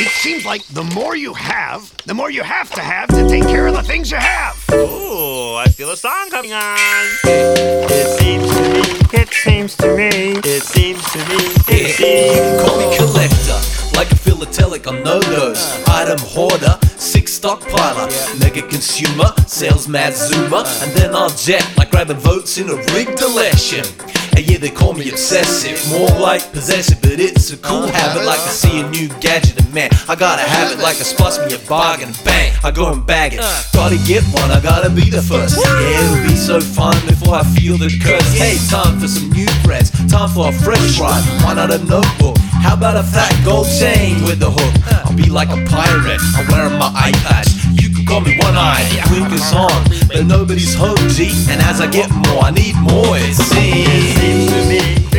It seems like the more you have to take care of the things you have. Ooh, I feel a song coming on. It seems to me, it seems to me, it seems to me, it seems. You can call me collector, like a philatelic on no-nos. Item hoarder, sick stockpiler, mega consumer, sales mad zoomer, and then I'll jet like grabbing votes in a rigged election. And yeah, they call me obsessive, more like possessive, but it's a cool habit. Like I see a new gadget and man, I gotta have it. Like a spots me a bargain, bang, I go and bag it. Gotta get one, I gotta be the first. Yeah, it'll be so fun before I feel the curse. Hey, time for some new threads, time for a fresh ride. Why not a notebook? How about a fat gold chain with the hook? I'll be like a pirate, I'm wearing my eye patch. You can call me one-eyed, blinkers on, but nobody's home, G. And as I get more, I need more, it seems. It seems to me,